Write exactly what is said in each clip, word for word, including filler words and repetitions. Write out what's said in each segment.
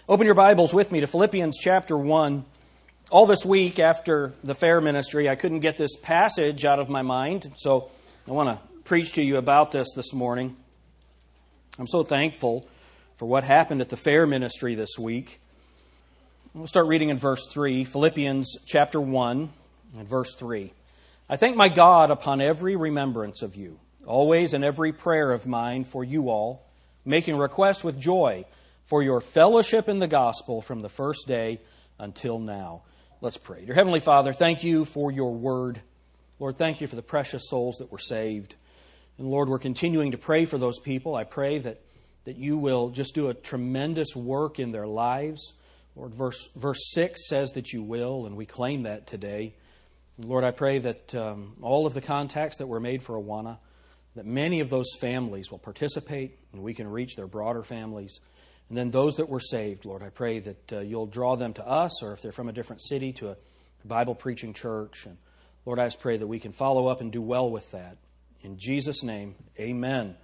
Open your Bibles with me to Philippians chapter one. All this week after the fair ministry, I couldn't get this passage out of my mind, so I want to preach to you about this this morning. I'm so thankful for what happened at the fair ministry this week. We'll start reading in verse three, Philippians chapter one and verse three. I thank my God upon every remembrance of you, always in every prayer of mine for you all, making request with joy for your fellowship in the gospel from the first day until now. Let's pray. Dear Heavenly Father, thank you for your word. Lord, thank you for the precious souls that were saved. And Lord, we're continuing to pray for those people. I pray that, that you will just do a tremendous work in their lives. Lord, verse, verse six says that you will, and we claim that today. And Lord, I pray that um, all of the contacts that were made for Awana, that many of those families will participate and we can reach their broader families. And then those that were saved, Lord, I pray that uh, you'll draw them to us, or if they're from a different city, to a Bible-preaching church. And Lord, I just pray that we can follow up and do well with that. In Jesus' name, amen.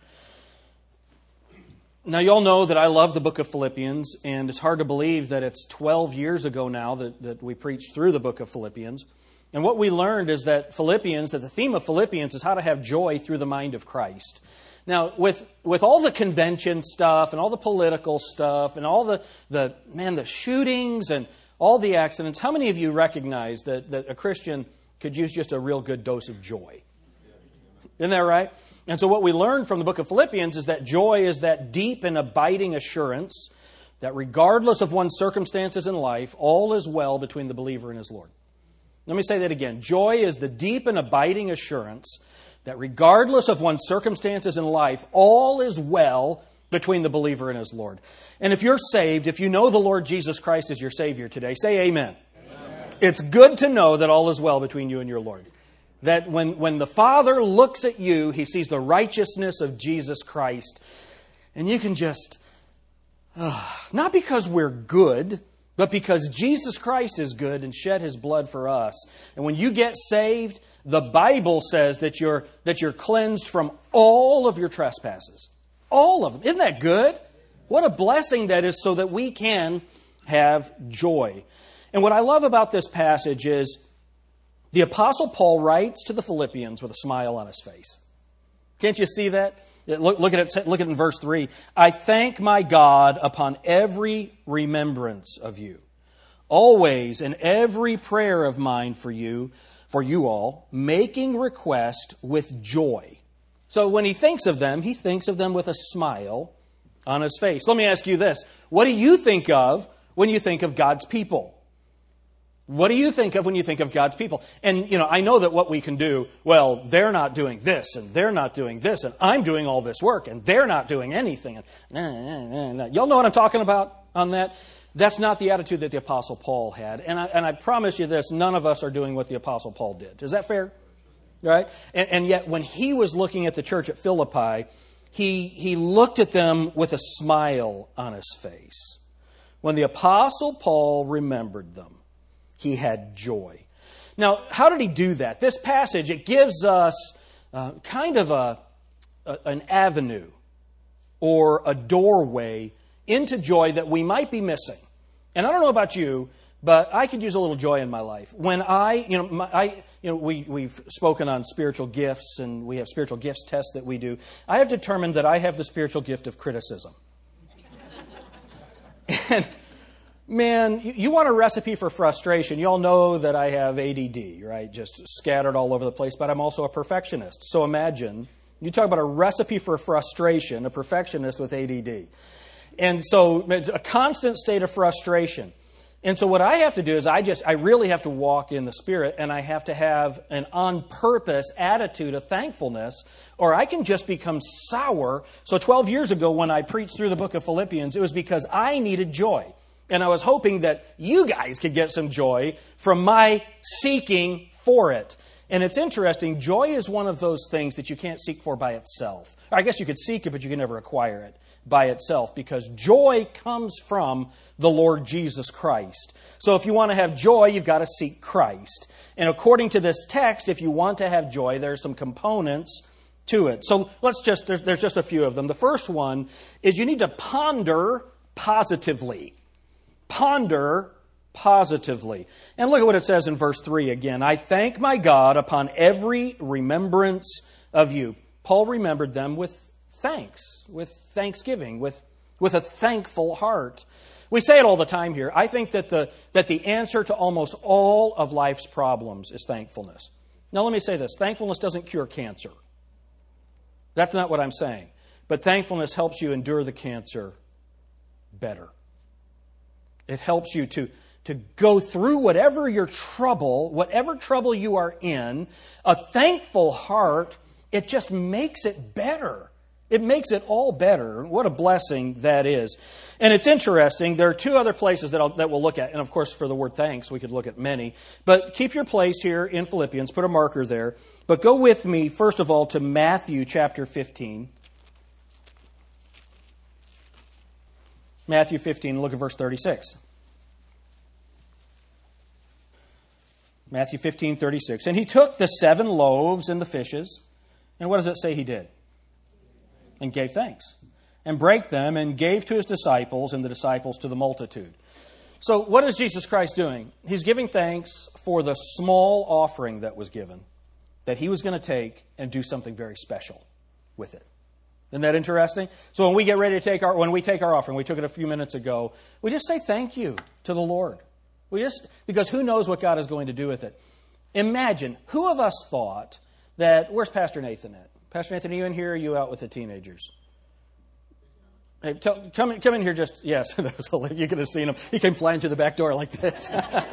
Now, you all know that I love the book of Philippians, and it's hard to believe that it's twelve years ago now that, that we preached through the book of Philippians. And what we learned is that Philippians, that the theme of Philippians is how to have joy through the mind of Christ. Now, with with all the convention stuff and all the political stuff and all the, the man, the shootings and all the accidents, how many of you recognize that, that a Christian could use just a real good dose of joy? Isn't that right? And so what we learned from the book of Philippians is that joy is that deep and abiding assurance that regardless of one's circumstances in life, all is well between the believer and his Lord. Let me say that again. Joy is the deep and abiding assurance that regardless of one's circumstances in life, all is well between the believer and his Lord. And if you're saved, if you know the Lord Jesus Christ as your Savior today, say amen. Amen. It's good to know that all is well between you and your Lord. That when, when the Father looks at you, He sees the righteousness of Jesus Christ. And you can just, uh, not because we're good, but because Jesus Christ is good and shed His blood for us. And when you get saved, the Bible says that you're that you're cleansed from all of your trespasses. All of them. Isn't that good? What a blessing that is, so that we can have joy. And what I love about this passage is the Apostle Paul writes to the Philippians with a smile on his face. Can't you see that? Look, look at it. Look at it in verse three. I thank my God upon every remembrance of you, always in every prayer of mine for you, for you all, making request with joy. So when he thinks of them, he thinks of them with a smile on his face. Let me ask you this. What do you think of when you think of God's people? What do you think of when you think of God's people? And, you know, I know that what we can do, well, they're not doing this, and they're not doing this, and I'm doing all this work, and they're not doing anything. And, nah, nah, nah, nah. Y'all know what I'm talking about on that? That's not the attitude that the Apostle Paul had. And I, and I promise you this, none of us are doing what the Apostle Paul did. Is that fair? Right? And, and yet when he was looking at the church at Philippi, he, he looked at them with a smile on his face. When the Apostle Paul remembered them, he had joy. Now, how did he do that? This passage, it gives us uh, kind of a, a an avenue or a doorway into joy that we might be missing. And I don't know about you, but I could use a little joy in my life. When I, you know, my, I, you know, we, we've spoken on spiritual gifts, and we have spiritual gifts tests that we do. I have determined that I have the spiritual gift of criticism. And man, you want a recipe for frustration. You all know that I have A D D, right? Just scattered all over the place, but I'm also a perfectionist. So imagine, you talk about a recipe for frustration, a perfectionist with A D D. And so it's a constant state of frustration. And so what I have to do is I just, I really have to walk in the Spirit, and I have to have an on-purpose attitude of thankfulness, or I can just become sour. So twelve years ago when I preached through the book of Philippians, it was because I needed joy. And I was hoping that you guys could get some joy from my seeking for it. And it's interesting, joy is one of those things that you can't seek for by itself. I guess you could seek it, but you can never acquire it by itself, because joy comes from the Lord Jesus Christ. So if you want to have joy, you've got to seek Christ. And according to this text, if you want to have joy, there are some components to it. So let's just, there's, there's just a few of them. The first one is you need to ponder positively. Ponder positively. And look at what it says in verse three again. I thank my God upon every remembrance of you. Paul remembered them with thanks, with thanksgiving, with, with a thankful heart. We say it all the time here. I think that the, that the answer to almost all of life's problems is thankfulness. Now let me say this. Thankfulness doesn't cure cancer. That's not what I'm saying. But thankfulness helps you endure the cancer better. It helps you to, to go through whatever your trouble, whatever trouble you are in. A thankful heart, it just makes it better. It makes it all better. What a blessing that is. And it's interesting. There are two other places that, I'll, that we'll look at. And of course, for the word thanks, we could look at many. But keep your place here in Philippians. Put a marker there. But go with me, first of all, to Matthew chapter fifteen. Matthew fifteen, look at verse thirty-six. Matthew fifteen, thirty-six. And he took the seven loaves and the fishes. And what does it say he did? And gave thanks. And brake them and gave to his disciples, and the disciples to the multitude. So what is Jesus Christ doing? He's giving thanks for the small offering that was given, that he was going to take and do something very special with it. Isn't that interesting? So when we get ready to take our, when we take our offering, we took it a few minutes ago, we just say thank you to the Lord. We just, because who knows what God is going to do with it. Imagine, who of us thought that, where's Pastor Nathan at? Pastor Nathan, are you in here or are you out with the teenagers? Hey, tell, come, in, come in here just, yes, you could have seen him. He came flying through the back door like this.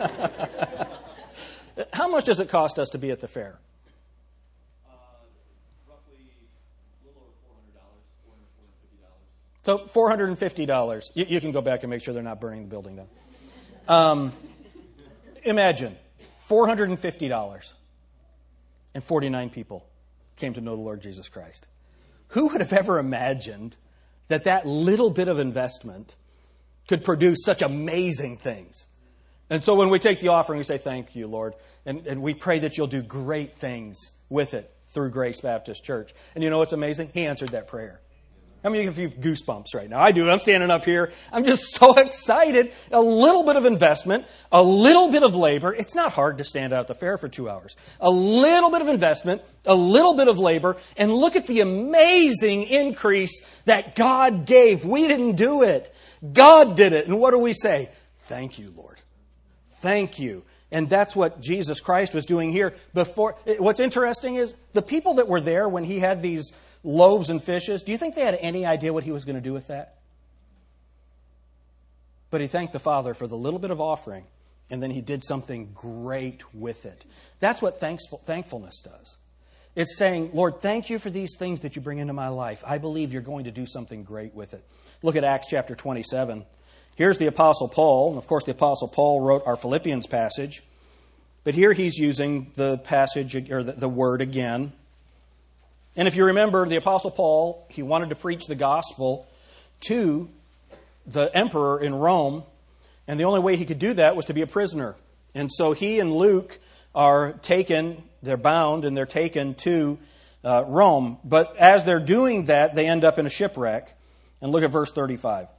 How much does it cost us to be at the fair? Uh, roughly a little over four hundred dollars, four hundred fifty dollars. So four hundred fifty dollars. You, you can go back and make sure they're not burning the building down. Um, imagine, four hundred fifty dollars and forty-nine people came to know the Lord Jesus Christ. Who would have ever imagined that that little bit of investment could produce such amazing things? And so when we take the offering, we say, thank you, Lord. And, and we pray that you'll do great things with it through Grace Baptist Church. And you know what's amazing? He answered that prayer. I mean, you have a few goosebumps right now. I do. I'm standing up here. I'm just so excited. A little bit of investment, a little bit of labor. It's not hard to stand out at the fair for two hours. A little bit of investment, a little bit of labor, and look at the amazing increase that God gave. We didn't do it. God did it. And what do we say? Thank you, Lord. Thank you. And that's what Jesus Christ was doing here. Before. What's interesting is the people that were there when he had these loaves and fishes, do you think they had any idea what he was going to do with that? But he thanked the Father for the little bit of offering, and then he did something great with it. That's what thankful, thankfulness does. It's saying, Lord, thank you for these things that you bring into my life. I believe you're going to do something great with it. Look at Acts chapter twenty-seven. Here's the Apostle Paul. And of course, the Apostle Paul wrote our Philippians passage. But here he's using the passage, or the, the word again. And if you remember, the Apostle Paul, he wanted to preach the gospel to the emperor in Rome. And the only way he could do that was to be a prisoner. And so he and Luke are taken, they're bound, and they're taken to uh, Rome. But as they're doing that, they end up in a shipwreck. And look at verse thirty-five.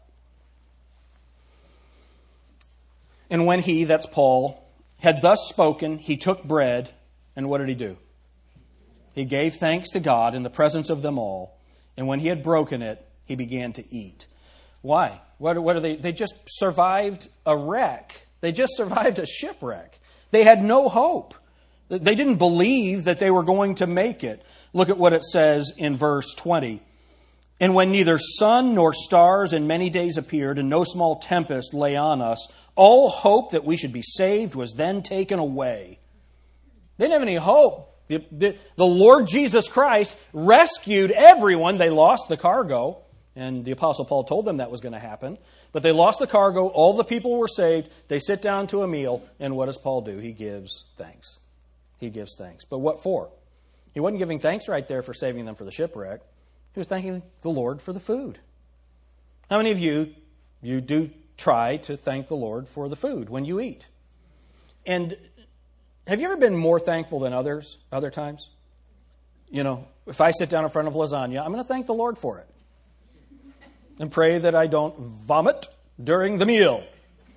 And when he, that's Paul, had thus spoken, he took bread, and what did he do? He gave thanks to God in the presence of them all, and when he had broken it, he began to eat. Why? What, what are they? They just survived a wreck. They just survived a shipwreck. They had no hope. They didn't believe that they were going to make it. Look at what it says in verse twenty. And when neither sun nor stars in many days appeared, and no small tempest lay on us, all hope that we should be saved was then taken away. They didn't have any hope. The, the, the Lord Jesus Christ rescued everyone. They lost the cargo, and the Apostle Paul told them that was going to happen. But they lost the cargo. All the people were saved. They sit down to a meal, and what does Paul do? He gives thanks. He gives thanks. But what for? He wasn't giving thanks right there for saving them for the shipwreck. He was thanking the Lord for the food. How many of you, you do try to thank the Lord for the food when you eat? And have you ever been more thankful than others, other times? You know, if I sit down in front of lasagna, I'm going to thank the Lord for it. And pray that I don't vomit during the meal.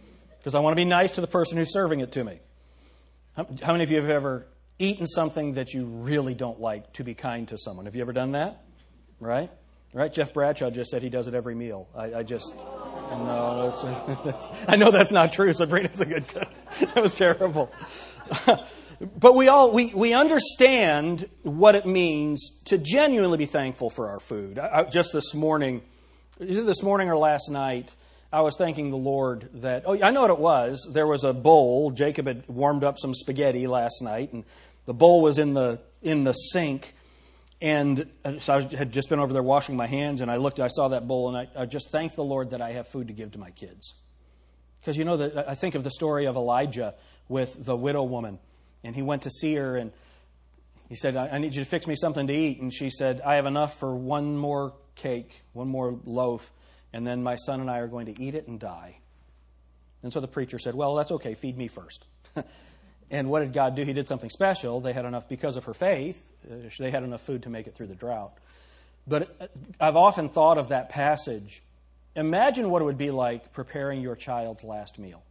because I want to be nice to the person who's serving it to me. How, how many of you have ever eaten something that you really don't like to be kind to someone? Have you ever done that? Right? Right? Jeff Bradshaw just said he does it every meal. I, I just, no, that's, that's, I know that's not true. Sabrina's a good cook. That was terrible. But we all, we, we understand what it means to genuinely be thankful for our food. I, I, just this morning, either this morning or last night, I was thanking the Lord that, oh, I know what it was. There was a bowl. Jacob had warmed up some spaghetti last night, and the bowl was in the in the sink. And so I had just been over there washing my hands, and I looked, I saw that bowl, and I, I just thanked the Lord that I have food to give to my kids. Because you know, that I think of the story of Elijah with the widow woman, and he went to see her, and he said, I need you to fix me something to eat. And she said, I have enough for one more cake, one more loaf, and then my son and I are going to eat it and die. And so the preacher said, well, that's okay, feed me first. And what did God do? He did something special. They had enough, because of her faith, they had enough food to make it through the drought. But I've often thought of that passage. Imagine what it would be like preparing your child's last meal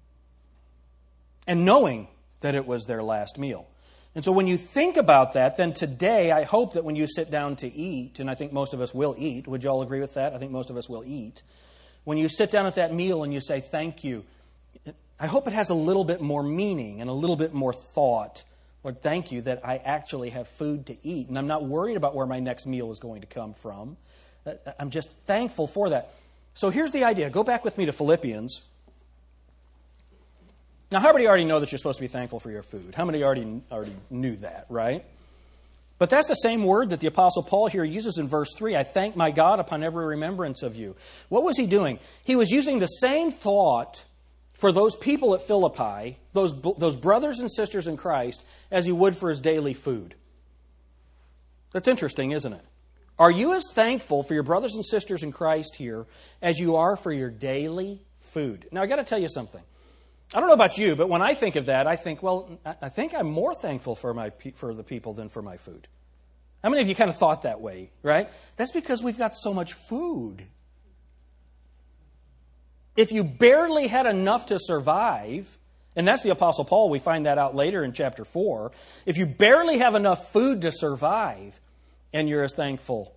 and knowing that it was their last meal. And so when you think about that, then today, I hope that when you sit down to eat, and I think most of us will eat, would you all agree with that? I think most of us will eat. When you sit down at that meal and you say, thank you, I hope it has a little bit more meaning and a little bit more thought. Lord, thank you that I actually have food to eat, and I'm not worried about where my next meal is going to come from. I'm just thankful for that. So here's the idea. Go back with me to Philippians. Now, how many already know that you're supposed to be thankful for your food? How many already already knew that, right? But that's the same word that the Apostle Paul here uses in verse three. I thank my God upon every remembrance of you. What was he doing? He was using the same thought for those people at Philippi, those, those brothers and sisters in Christ, as he would for his daily food. That's interesting, isn't it? Are you as thankful for your brothers and sisters in Christ here as you are for your daily food? Now, I got to tell you something. I don't know about you, but when I think of that, I think, well, I think I'm more thankful for my for the people than for my food. How many of you kind of thought that way, right? That's because we've got so much food. If you barely had enough to survive, and that's the Apostle Paul, we find that out later in chapter four. If you barely have enough food to survive, and you're as thankful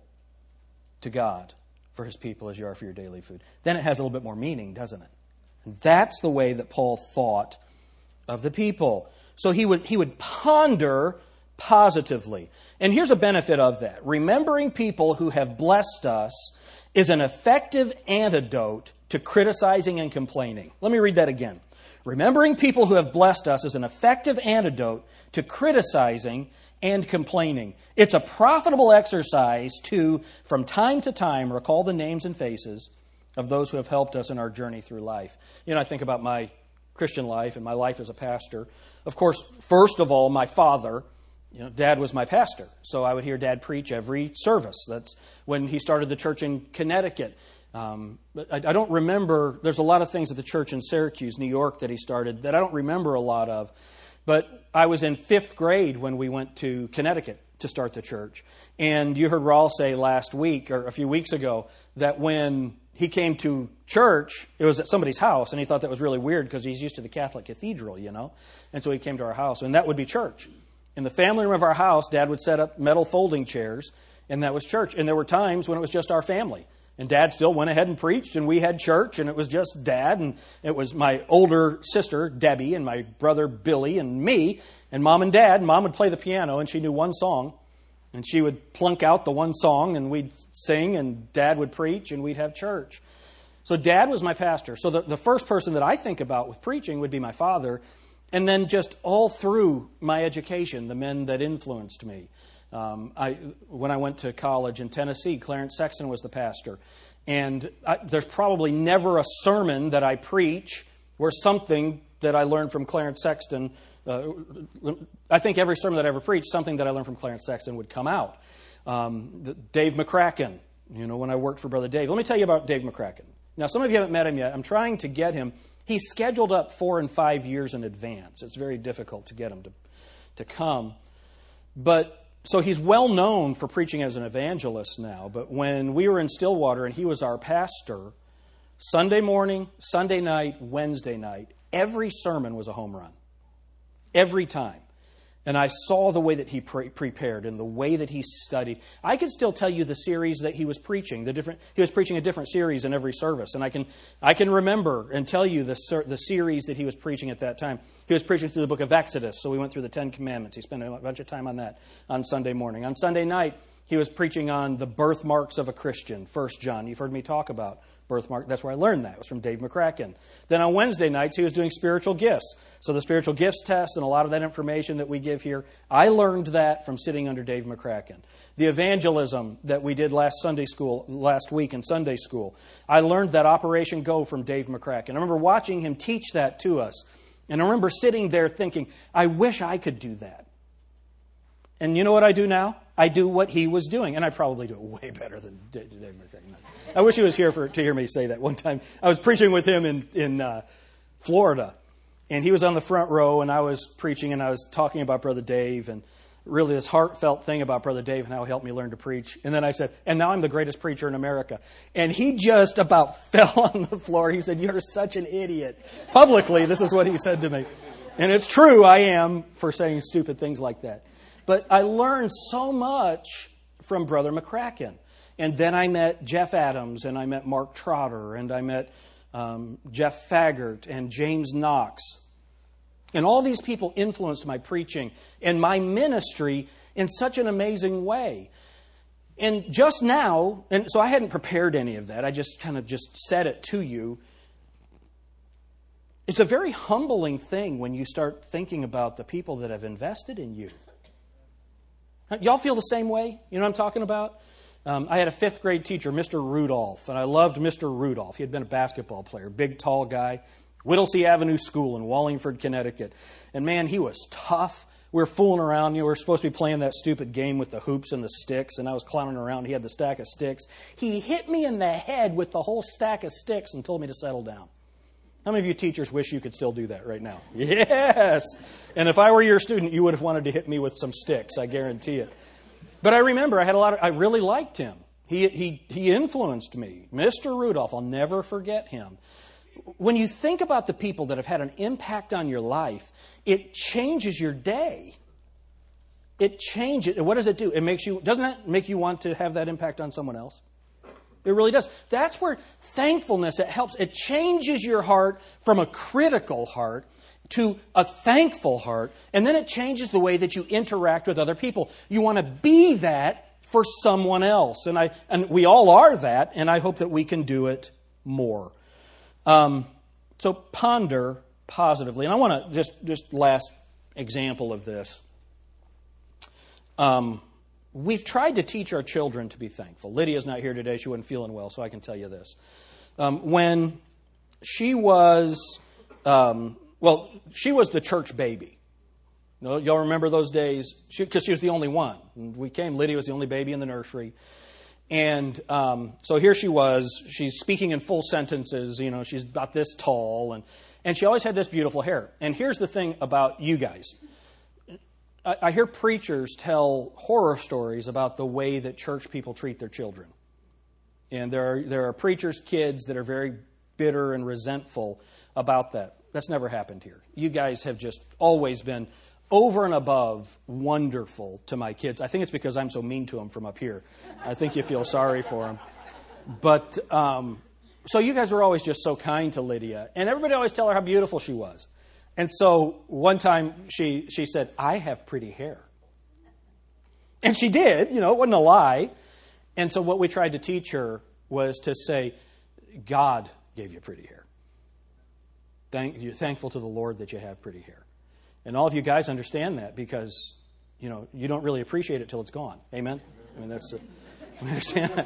to God for His people as you are for your daily food, then it has a little bit more meaning, doesn't it? And that's the way that Paul thought of the people. So he would he would ponder positively. And here's a benefit of that. Remembering people who have blessed us is an effective antidote to criticizing and complaining. Let me read that again. Remembering people who have blessed us is an effective antidote to criticizing and complaining. It's a profitable exercise to, from time to time, recall the names and faces of those who have helped us in our journey through life. You know, I think about my Christian life and my life as a pastor. Of course, first of all, my father, you know, Dad was my pastor. So I would hear Dad preach every service. That's when he started the church in Connecticut. Um, I, I don't remember, there's a lot of things at the church in Syracuse, New York, that he started that I don't remember a lot of. But I was in fifth grade when we went to Connecticut to start the church. And you heard Raul say last week, or a few weeks ago, that when he came to church, it was at somebody's house, and he thought that was really weird because he's used to the Catholic cathedral, you know. And so he came to our house, and that would be church. In the family room of our house, Dad would set up metal folding chairs, and that was church. And there were times when it was just our family. And Dad still went ahead and preached, and we had church, and it was just Dad, and it was my older sister, Debbie, and my brother, Billy, and me, and Mom and Dad. Mom would play the piano, and she knew one song, and she would plunk out the one song, and we'd sing, and Dad would preach, and we'd have church. So Dad was my pastor. So the, the first person that I think about with preaching would be my father, and then just all through my education, the men that influenced me. Um, I, when I went to college in Tennessee, Clarence Sexton was the pastor. And I, there's probably never a sermon that I preach where something that I learned from Clarence Sexton, uh, I think every sermon that I ever preached, something that I learned from Clarence Sexton would come out. Um, the, Dave McCracken, you know, when I worked for Brother Dave. Let me tell you about Dave McCracken. Now, some of you haven't met him yet. I'm trying to get him. He's scheduled up four and five years in advance. It's very difficult to get him to, to come. But So he's well known for preaching as an evangelist now, but when we were in Stillwater and he was our pastor, Sunday morning, Sunday night, Wednesday night, every sermon was a home run. Every time. And I saw the way that he pre- prepared and the way that he studied. I can still tell you the series that he was preaching. The different he was preaching a different series in every service, and I can I can remember and tell you the ser- the series that he was preaching at that time. He was preaching through the book of Exodus, so we went through the Ten Commandments. He spent a bunch of time on that on Sunday morning. On Sunday night, he was preaching on the birthmarks of a Christian, First John. You've heard me talk about birthmark. That's where I learned that. It was from Dave McCracken. Then on Wednesday nights, he was doing spiritual gifts. So the spiritual gifts test and a lot of that information that we give here, I learned that from sitting under Dave McCracken. The evangelism that we did last Sunday school, last week in Sunday school, I learned that Operation Go from Dave McCracken. I remember watching him teach that to us. And I remember sitting there thinking, I wish I could do that. And you know what I do now? I do what he was doing. And I probably do it way better than Dave McCracken. I wish he was here for to hear me say that. One time I was preaching with him in, in uh, Florida. And he was on the front row, and I was preaching, and I was talking about Brother Dave, and really this heartfelt thing about Brother Dave and how he helped me learn to preach. And then I said, and now I'm the greatest preacher in America. And he just about fell on the floor. He said, you're such an idiot. Publicly, this is what he said to me. And it's true, I am, for saying stupid things like that. But I learned so much from Brother McCracken. And then I met Jeff Adams, and I met Mark Trotter, and I met um, Jeff Faggart, and James Knox. And all these people influenced my preaching and my ministry in such an amazing way. And just now, and so I hadn't prepared any of that, I just kind of just said it to you. It's a very humbling thing when you start thinking about the people that have invested in you. Y'all feel the same way? You know what I'm talking about? Um, I had a fifth grade teacher, Mister Rudolph, and I loved Mister Rudolph. He had been a basketball player, big, tall guy. Whittlesey Avenue School in Wallingford, Connecticut. And man, he was tough. We were fooling around. You know, we were supposed to be playing that stupid game with the hoops and the sticks, and I was clowning around. He had the stack of sticks. He hit me in the head with the whole stack of sticks and told me to settle down. How many of you teachers wish you could still do that right now? Yes! And if I were your student, you would have wanted to hit me with some sticks, I guarantee it. But I remember I had a lot of, I really liked him. He, he, he influenced me. Mister Rudolph, I'll never forget him. When you think about the people that have had an impact on your life, it changes your day. It changes. What does it do? It makes you, doesn't that make you want to have that impact on someone else? It really does. That's where thankfulness, it helps. It changes your heart from a critical heart to a thankful heart, and then it changes the way that you interact with other people. You want to be that for someone else. And I and we all are that, and I hope that we can do it more. Um, so ponder positively. And I want to just, just last example of this. Um, we've tried to teach our children to be thankful. Lydia's not here today. She wasn't feeling well, so I can tell you this. Um, when she was, um, well, she was the church baby. You know, y'all remember those days? Because she, she was the only one. And we came, Lydia was the only baby in the nursery. And um, so here she was, she's speaking in full sentences, you know, she's about this tall, and, and she always had this beautiful hair. And here's the thing about you guys. I, I hear preachers tell horror stories about the way that church people treat their children. And there are, there are preachers' kids that are very bitter and resentful about that. That's never happened here. You guys have just always been over and above wonderful to my kids. I think it's because I'm so mean to them from up here. I think you feel sorry for them. But, um, so you guys were always just so kind to Lydia. And everybody always tell her how beautiful she was. And so one time she, she said, I have pretty hair. And she did, you know, it wasn't a lie. And so what we tried to teach her was to say, God gave you pretty hair. Thank, you're thankful to the Lord that you have pretty hair. And all of you guys understand that because, you know, you don't really appreciate it till it's gone. Amen? I mean, that's, uh, I understand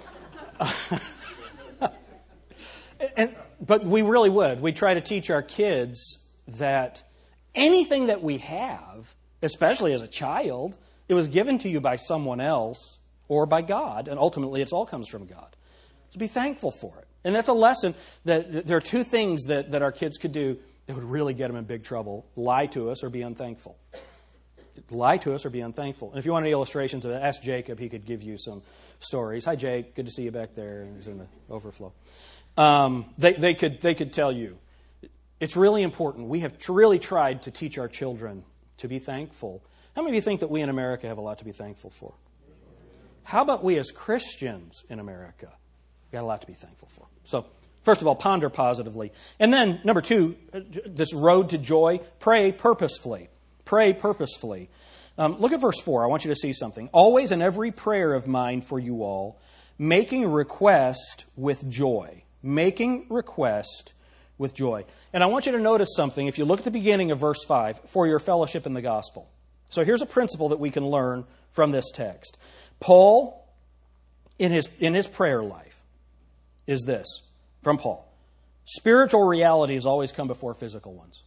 that. and, but we really would. We try to teach our kids that anything that we have, especially as a child, it was given to you by someone else or by God, and ultimately it all comes from God. So be thankful for it. And that's a lesson that there are two things that, that our kids could do that would really get them in big trouble. Lie to us or be unthankful. Lie to us or be unthankful. And if you want any illustrations of that, ask Jacob. He could give you some stories. Hi, Jake. Good to see you back there. He's in the overflow. um, they, they could they could tell you. It's really important. We have really tried to teach our children to be thankful. How many of you think that we in America have a lot to be thankful for? How about we as Christians in America? We've got a lot to be thankful for. So, first of all, ponder positively. And then, number two, this road to joy, pray purposefully. Pray purposefully. Um, look at verse four. I want you to see something. Always in every prayer of mine for you all, making request with joy. Making request with joy. And I want you to notice something. If you look at the beginning of verse five, for your fellowship in the gospel. So here's a principle that we can learn from this text. Paul, in his, in his prayer life, is this, from Paul. Spiritual realities always come before physical ones.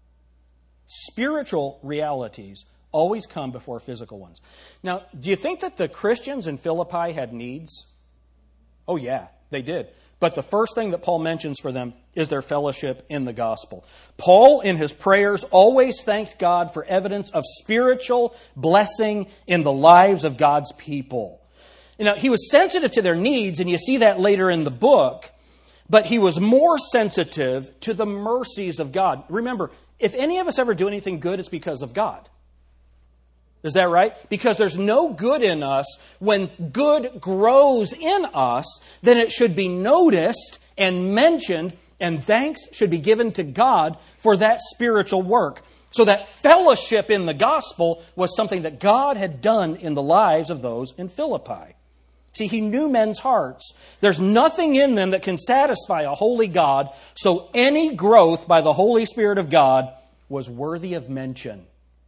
Spiritual realities always come before physical ones. Now, do you think that the Christians in Philippi had needs? Oh, yeah, they did. But the first thing that Paul mentions for them is their fellowship in the gospel. Paul, in his prayers, always thanked God for evidence of spiritual blessing in the lives of God's people. You know, he was sensitive to their needs, and you see that later in the book, but he was more sensitive to the mercies of God. Remember, if any of us ever do anything good, it's because of God. Is that right? Because there's no good in us. When good grows in us, then it should be noticed and mentioned, and thanks should be given to God for that spiritual work. So that fellowship in the gospel was something that God had done in the lives of those in Philippi. See, he knew men's hearts. There's nothing in them that can satisfy a holy God, so any growth by the Holy Spirit of God was worthy of mention.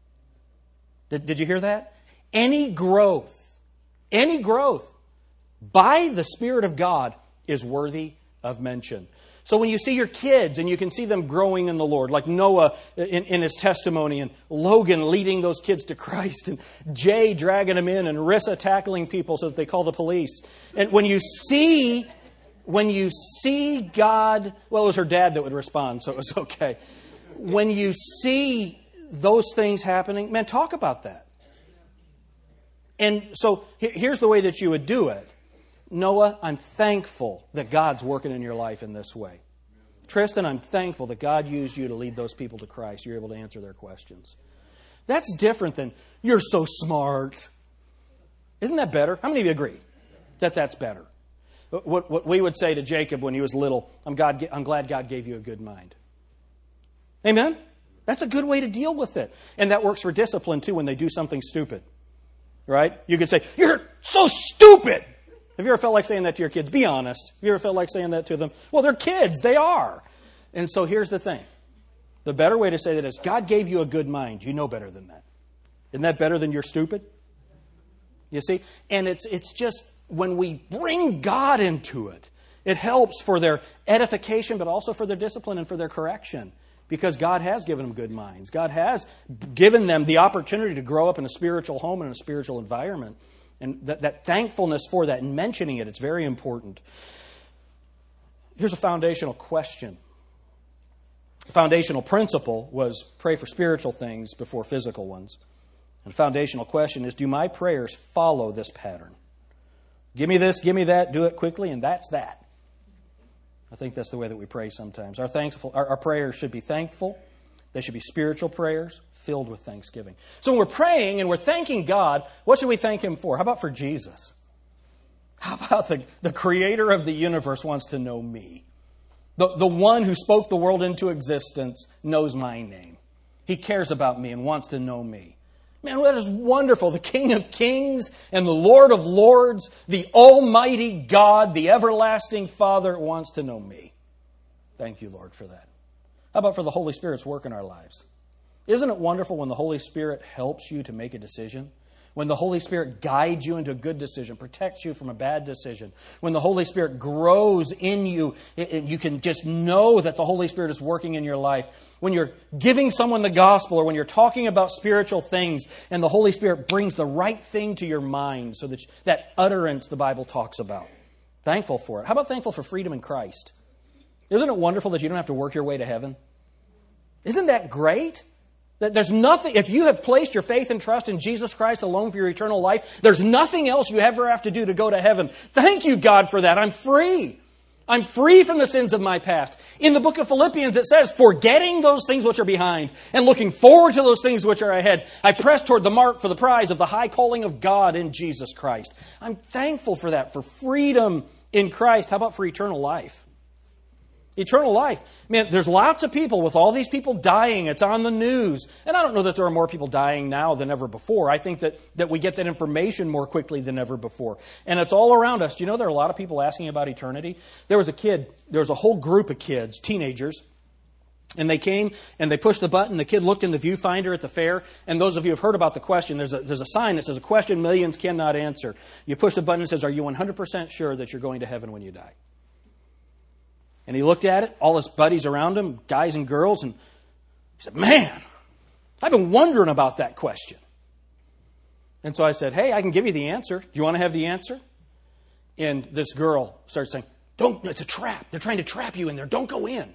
Did, did you hear that? Any growth, any growth by the Spirit of God is worthy of mention. So when you see your kids and you can see them growing in the Lord, like Noah in, in his testimony, and Logan leading those kids to Christ, and Jay dragging them in, and Rissa tackling people so that they call the police. And when you see, when you see God, well, it was her dad that would respond, so it was okay. When you see those things happening, man, talk about that. And so here's the way that you would do it. Noah, I'm thankful that God's working in your life in this way. Tristan, I'm thankful that God used you to lead those people to Christ. You're able to answer their questions. That's different than, you're so smart. Isn't that better? How many of you agree that that's better? What, what we would say to Jacob when he was little, I'm, God, I'm glad God gave you a good mind. Amen? That's a good way to deal with it. And that works for discipline, too, when they do something stupid. Right? You could say, you're so stupid. Have you ever felt like saying that to your kids? Be honest. Have you ever felt like saying that to them? Well, they're kids. They are. And so here's the thing. The better way to say that is, God gave you a good mind. You know better than that. Isn't that better than you're stupid? You see? And it's it's just when we bring God into it, it helps for their edification, but also for their discipline and for their correction. Because God has given them good minds. God has given them the opportunity to grow up in a spiritual home and in a spiritual environment. And that, that thankfulness for that and mentioning it, it's very important. Here's a foundational question. The foundational principle was pray for spiritual things before physical ones. And the foundational question is, do my prayers follow this pattern? Give me this, give me that, do it quickly, and that's that. I think that's the way that we pray sometimes. Our, thankful, our, our prayers should be thankful. They should be spiritual prayers filled with thanksgiving. So when we're praying and we're thanking God, what should we thank Him for? How about for Jesus? How about the, the creator of the universe wants to know me? The, the one who spoke the world into existence knows my name. He cares about me and wants to know me. Man, that is wonderful. The King of Kings and the Lord of Lords, the Almighty God, the everlasting Father wants to know me. Thank you, Lord, for that. How about for the Holy Spirit's work in our lives? Isn't it wonderful when the Holy Spirit helps you to make a decision? When the Holy Spirit guides you into a good decision, protects you from a bad decision. When the Holy Spirit grows in you, you can just know that the Holy Spirit is working in your life. When you're giving someone the gospel or when you're talking about spiritual things and the Holy Spirit brings the right thing to your mind so that that utterance the Bible talks about. Thankful for it. How about thankful for freedom in Christ? Isn't it wonderful that you don't have to work your way to heaven? Isn't that great? That there's nothing, if you have placed your faith and trust in Jesus Christ alone for your eternal life, there's nothing else you ever have to do to go to heaven. Thank you, God, for that. I'm free. I'm free from the sins of my past. In the book of Philippians, it says, forgetting those things which are behind and looking forward to those things which are ahead, I press toward the mark for the prize of the high calling of God in Jesus Christ. I'm thankful for that, for freedom in Christ. How about for eternal life? Eternal life. Man, there's lots of people with all these people dying. It's on the news. And I don't know that there are more people dying now than ever before. I think that, that we get that information more quickly than ever before. And it's all around us. Do you know there are a lot of people asking about eternity? There was a kid, there was a whole group of kids, teenagers, and they came and they pushed the button. The kid looked in the viewfinder at the fair. And those of you who have heard about the question, there's a, there's a sign that says, a question millions cannot answer. You push the button and it says, are you one hundred percent sure that you're going to heaven when you die? And he looked at it, all his buddies around him, guys and girls, and he said, man, I've been wondering about that question. And so I said, hey, I can give you the answer. Do you want to have the answer? And this girl starts saying, don't, it's a trap. They're trying to trap you in there. Don't go in.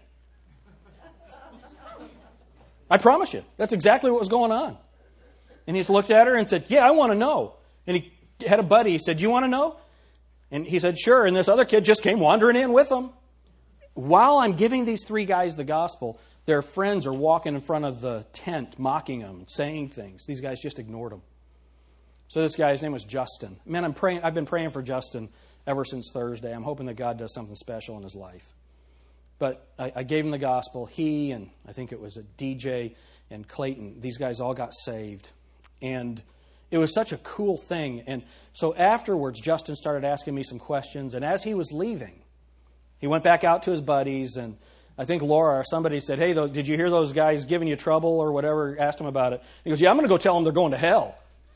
I promise you, that's exactly what was going on. And he just looked at her and said, yeah, I want to know. And he had a buddy. He said, do you want to know? And he said, sure. And this other kid just came wandering in with him. While I'm giving these three guys the gospel, their friends are walking in front of the tent, mocking them, saying things. These guys just ignored them. So this guy's name was Justin. Man, I'm praying. I've been praying for Justin ever since Thursday. I'm hoping that God does something special in his life. But I, I gave him the gospel. He and I think it was a D J and Clayton, these guys all got saved. And it was such a cool thing. And so afterwards, Justin started asking me some questions. And as he was leaving, he went back out to his buddies, and I think Laura or somebody said, hey, did you hear those guys giving you trouble or whatever? Asked him about it. He goes, yeah, I'm going to go tell them they're going to hell.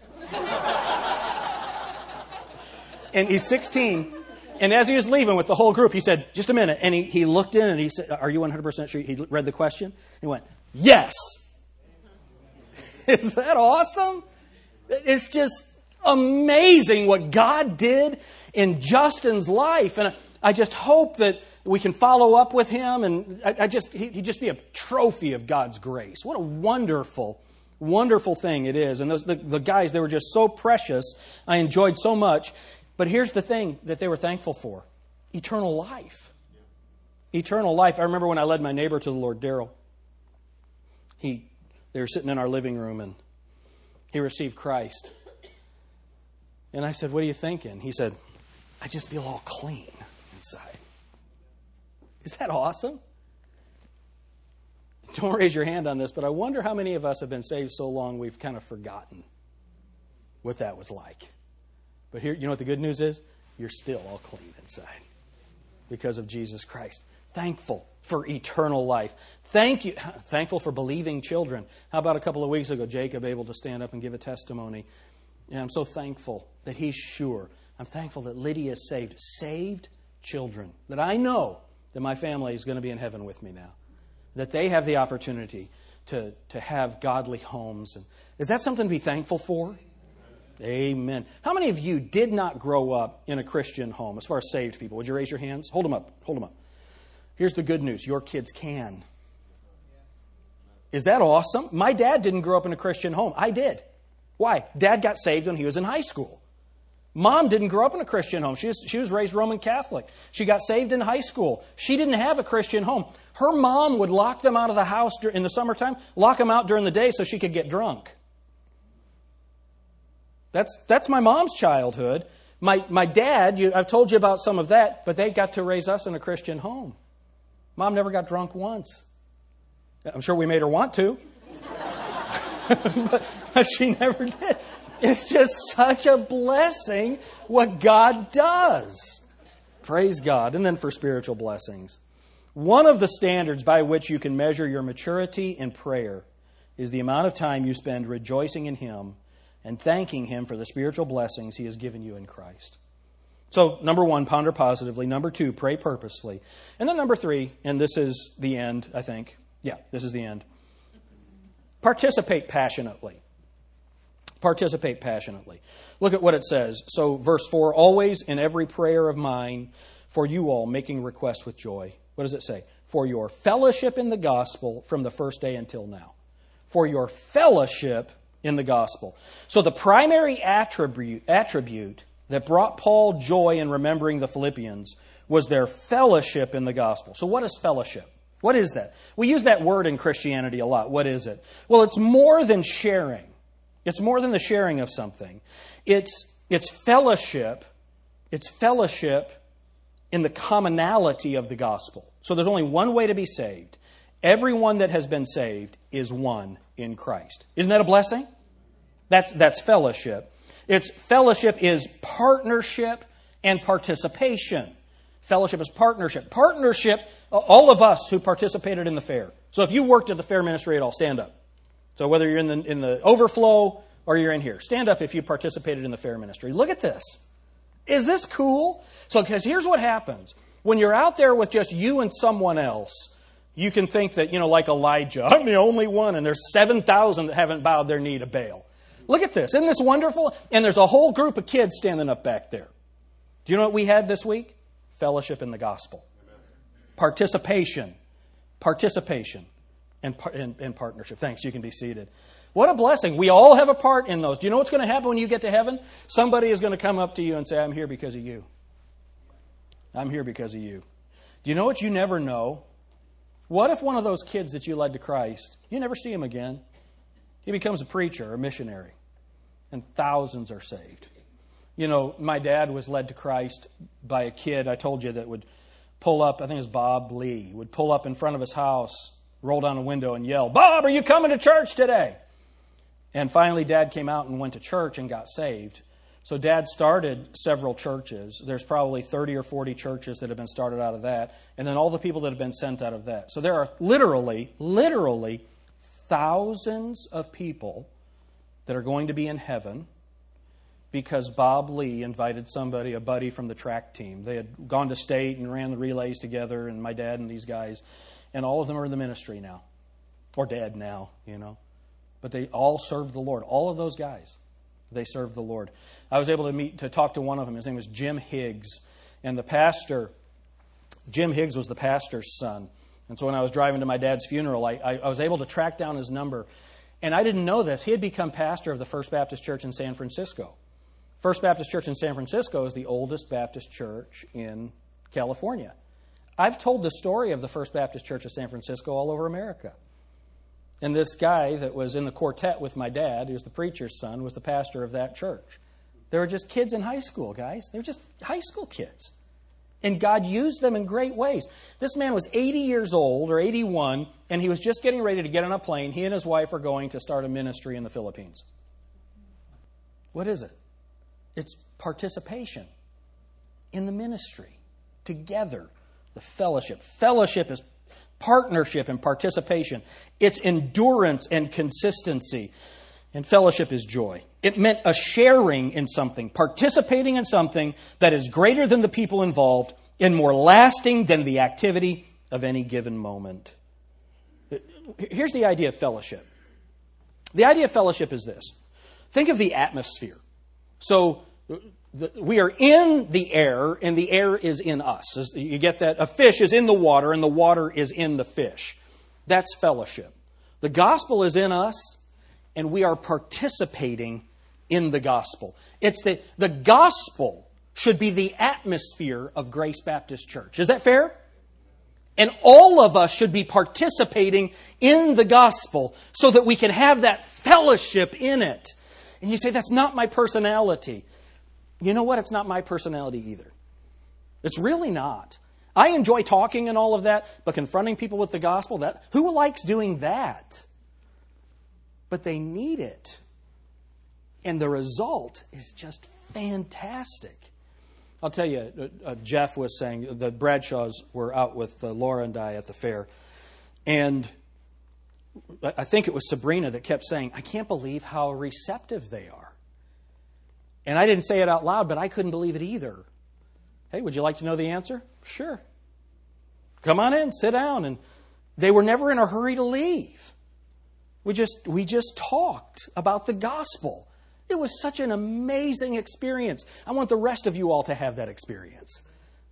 And he's sixteen, and as he was leaving with the whole group, he said, just a minute. And he, he looked in, and he said, are you one hundred percent sure? He read the question. He went, yes. Is that awesome? It's just amazing what God did in Justin's life. And I just hope that we can follow up with him, and I, I just he, he'd just be a trophy of God's grace. What a wonderful, wonderful thing it is. And those, the, the guys, they were just so precious. I enjoyed so much. But here's the thing that they were thankful for. Eternal life. Eternal life. I remember when I led my neighbor to the Lord, Daryl. He, they were sitting in our living room, and he received Christ. And I said, what are you thinking? He said, I just feel all clean inside. Is that awesome? Don't raise your hand on this, but I wonder how many of us have been saved so long we've kind of forgotten what that was like. But here, you know what the good news is? You're still all clean inside because of Jesus Christ. Thankful for eternal life. Thank you. Thankful for believing children. How about a couple of weeks ago, Jacob able to stand up and give a testimony? And I'm so thankful that he's sure. I'm thankful that Lydia is saved. Saved children. That I know that my family is going to be in heaven with me now. That they have the opportunity to, to have godly homes. And is that something to be thankful for? Amen. How many of you did not grow up in a Christian home, as far as saved people? Would you raise your hands? Hold them up. Hold them up. Here's the good news. Your kids can. Is that awesome? My dad didn't grow up in a Christian home. I did. Why? Dad got saved when he was in high school. Mom didn't grow up in a Christian home. She was, she was raised Roman Catholic. She got saved in high school. She didn't have a Christian home. Her mom would lock them out of the house in the summertime, lock them out during the day so she could get drunk. That's that's my mom's childhood. My my dad, you, I've told you about some of that, but they got to raise us in a Christian home. Mom never got drunk once. I'm sure we made her want to. but, but she never did. It's just such a blessing what God does. Praise God. And then for spiritual blessings. One of the standards by which you can measure your maturity in prayer is the amount of time you spend rejoicing in Him and thanking Him for the spiritual blessings He has given you in Christ. So, number one, ponder positively. Number two, pray purposefully. And then number three, and this is the end, I think. Yeah, this is the end. Participate passionately. Participate passionately. Look at what it says. So, verse four, always in every prayer of mine for you all, making request with joy. What does it say? For your fellowship in the gospel from the first day until now. For your fellowship in the gospel. So the primary attribute, attribute that brought Paul joy in remembering the Philippians was their fellowship in the gospel. So what is fellowship? What is that? We use that word in Christianity a lot. What is it? Well, it's more than sharing. It's more than the sharing of something. It's, it's fellowship. It's fellowship in the commonality of the gospel. So there's only one way to be saved. Everyone that has been saved is one in Christ. Isn't that a blessing? That's, that's fellowship. It's fellowship is partnership and participation. Fellowship is partnership. Partnership, all of us who participated in the fair. So if you worked at the fair ministry at all, stand up. So whether you're in the, in the overflow or you're in here, stand up if you participated in the fair ministry. Look at this. Is this cool? So, because here's what happens. When you're out there with just you and someone else, you can think that, you know, like Elijah, I'm the only one, and there's seven thousand that haven't bowed their knee to Baal. Look at this. Isn't this wonderful? And there's a whole group of kids standing up back there. Do you know what we had this week? Fellowship in the gospel. Participation. Participation and, and, and partnership. Thanks. You can be seated. What a blessing. We all have a part in those. Do you know what's going to happen when you get to heaven? Somebody is going to come up to you and say, I'm here because of you. I'm here because of you. Do you know what you never know? What if one of those kids that you led to Christ, you never see him again? He becomes a preacher or a missionary, and thousands are saved. You know, my dad was led to Christ by a kid, I told you, that would pull up, I think it was Bob Lee, would pull up in front of his house, roll down a window and yell, Bob, are you coming to church today? And finally, Dad came out and went to church and got saved. So Dad started several churches. There's probably thirty or forty churches that have been started out of that. And then all the people that have been sent out of that. So there are literally, literally thousands of people that are going to be in heaven because Bob Lee invited somebody, a buddy from the track team. They had gone to state and ran the relays together, and my dad and these guys. And all of them are in the ministry now. Or dead now, you know. But they all served the Lord. All of those guys, they served the Lord. I was able to meet, to talk to one of them. His name was Jim Higgs. And the pastor, Jim Higgs was the pastor's son. And so when I was driving to my dad's funeral, I, I, I was able to track down his number. And I didn't know this. He had become pastor of the First Baptist Church in San Francisco. First Baptist Church in San Francisco is the oldest Baptist church in California. I've told the story of the First Baptist Church of San Francisco all over America. And this guy that was in the quartet with my dad, who was the preacher's son, was the pastor of that church. They were just kids in high school, guys. They were just high school kids. And God used them in great ways. This man was eighty years old, or eighty-one, and he was just getting ready to get on a plane. He and his wife are going to start a ministry in the Philippines. What is it? It's participation in the ministry, together, the fellowship. Fellowship is partnership and participation. It's endurance and consistency. And fellowship is joy. It meant a sharing in something, participating in something that is greater than the people involved and more lasting than the activity of any given moment. Here's the idea of fellowship. The idea of fellowship is this. Think of the atmosphere. So the, we are in the air, and the air is in us. You get that? A fish is in the water, and the water is in the fish. That's fellowship. The gospel is in us, and we are participating in the gospel. It's the, the gospel should be the atmosphere of Grace Baptist Church. Is that fair? And all of us should be participating in the gospel so that we can have that fellowship in it. And you say, that's not my personality. You know what? It's not my personality either. It's really not. I enjoy talking and all of that, but confronting people with the gospel, that who likes doing that? But they need it. And the result is just fantastic. I'll tell you, uh, Jeff was saying, the Bradshaws were out with uh, Laura and I at the fair. And I think it was Sabrina that kept saying, I can't believe how receptive they are. And I didn't say it out loud, but I couldn't believe it either. Hey, would you like to know the answer? Sure. Come on in, sit down. And they were never in a hurry to leave. We just we just talked about the gospel. It was such an amazing experience. I want the rest of you all to have that experience.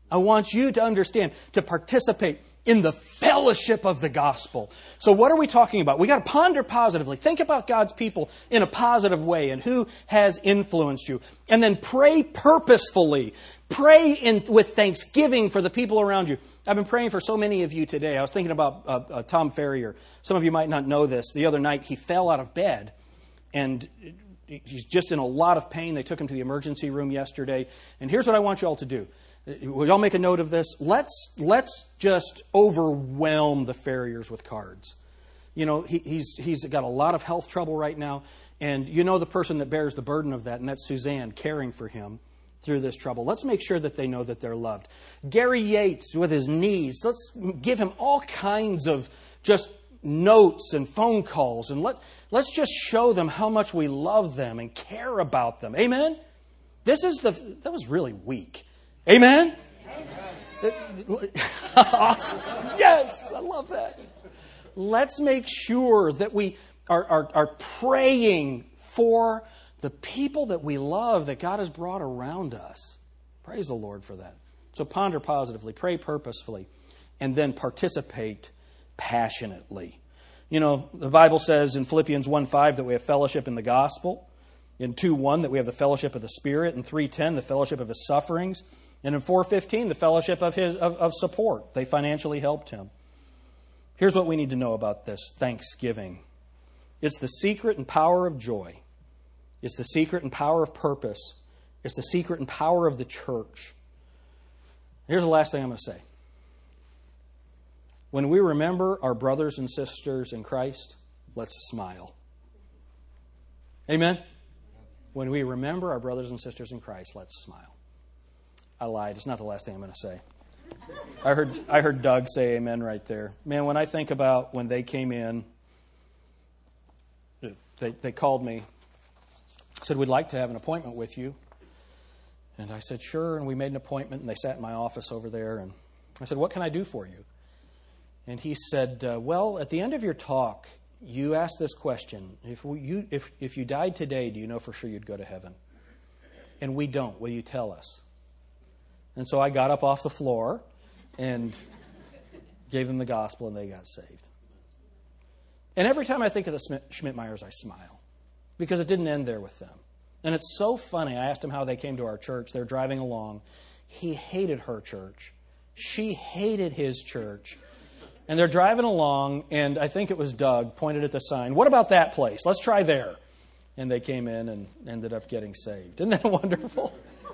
I want you to understand, to participate in the fellowship of the gospel. So what are we talking about? We got to ponder positively. Think about God's people in a positive way and who has influenced you. And then pray purposefully. Pray in, with thanksgiving for the people around you. I've been praying for so many of you today. I was thinking about uh, uh, Tom Ferrier. Some of you might not know this. The other night, he fell out of bed, and he's just in a lot of pain. They took him to the emergency room yesterday. And here's what I want you all to do. Will y'all make a note of this? Let's let's just overwhelm the Ferriers with cards. You know, he, he's he's got a lot of health trouble right now, and you know the person that bears the burden of that, and that's Suzanne, caring for him through this trouble. Let's make sure that they know that they're loved. Gary Yates with his knees. Let's give him all kinds of just notes and phone calls, and let let's just show them how much we love them and care about them. Amen. This is the that was really weak. Amen? Amen. Awesome. Yes, I love that. Let's make sure that we are, are, are praying for the people that we love that God has brought around us. Praise the Lord for that. So ponder positively, pray purposefully, and then participate passionately. You know, the Bible says in Philippians one five that we have fellowship in the gospel. In two one that we have the fellowship of the Spirit. In three ten the fellowship of His sufferings. And in four fifteen, the fellowship of his of, of support. They financially helped him. Here's what we need to know about this thanksgiving. It's the secret and power of joy. It's the secret and power of purpose. It's the secret and power of the church. Here's the last thing I'm going to say. When we remember our brothers and sisters in Christ, let's smile. Amen? When we remember our brothers and sisters in Christ, let's smile. I lied. It's not the last thing I'm going to say. I heard I heard Doug say amen right there. Man, when I think about when they came in, they, they called me, said, we'd like to have an appointment with you. And I said, sure. And we made an appointment, and they sat in my office over there. And I said, what can I do for you? And he said, uh, well, at the end of your talk, you asked this question. If, we, you, if, if you died today, do you know for sure you'd go to heaven? And we don't. Will you tell us? And so I got up off the floor and gave them the gospel, and they got saved. And every time I think of the Schmidt-Meyers, I smile because it didn't end there with them. And it's so funny. I asked him how they came to our church. They're driving along. He hated her church. She hated his church. And they're driving along, and I think it was Doug pointed at the sign. What about that place? Let's try there. And they came in and ended up getting saved. Isn't that wonderful?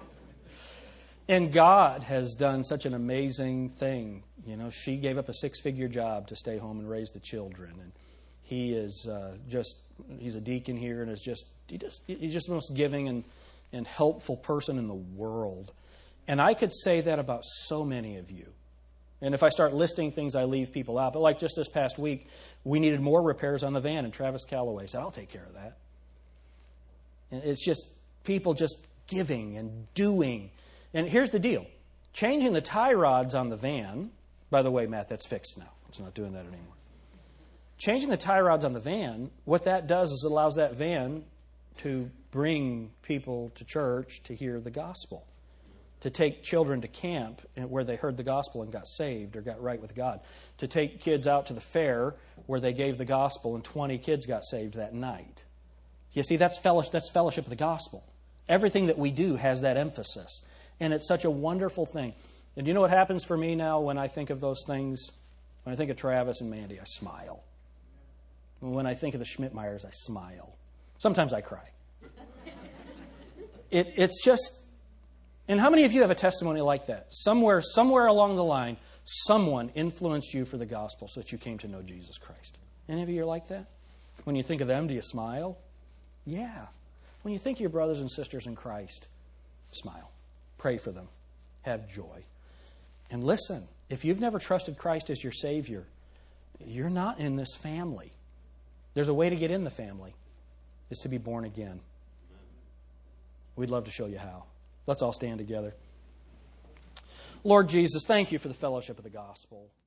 And God has done such an amazing thing. You know, she gave up a six-figure job to stay home and raise the children. And he is uh, just, he's a deacon here and is just, he just, he's just the most giving and, and helpful person in the world. And I could say that about so many of you. And if I start listing things, I leave people out. But like just this past week, we needed more repairs on the van, and Travis Calloway said, I'll take care of that. And it's just people just giving and doing. And here's the deal. Changing the tie rods on the van, by the way, Matt, that's fixed now. It's not doing that anymore. Changing the tie rods on the van, what that does is it allows that van to bring people to church to hear the gospel, to take children to camp where they heard the gospel and got saved or got right with God, to take kids out to the fair where they gave the gospel and twenty kids got saved that night. You see, that's fellowship, that's fellowship of the gospel. Everything that we do has that emphasis. And it's such a wonderful thing. And do you know what happens for me now when I think of those things? When I think of Travis and Mandy, I smile. When I think of the Schmidt-Meyers, I smile. Sometimes I cry. It, it's just, and how many of you have a testimony like that? Somewhere, somewhere along the line, someone influenced you for the gospel so that you came to know Jesus Christ. Any of you are like that? When you think of them, do you smile? Yeah. When you think of your brothers and sisters in Christ, smile. Pray for them. Have joy. And listen, if you've never trusted Christ as your Savior, you're not in this family. There's a way to get in the family. It's to be born again. We'd love to show you how. Let's all stand together. Lord Jesus, thank you for the fellowship of the gospel.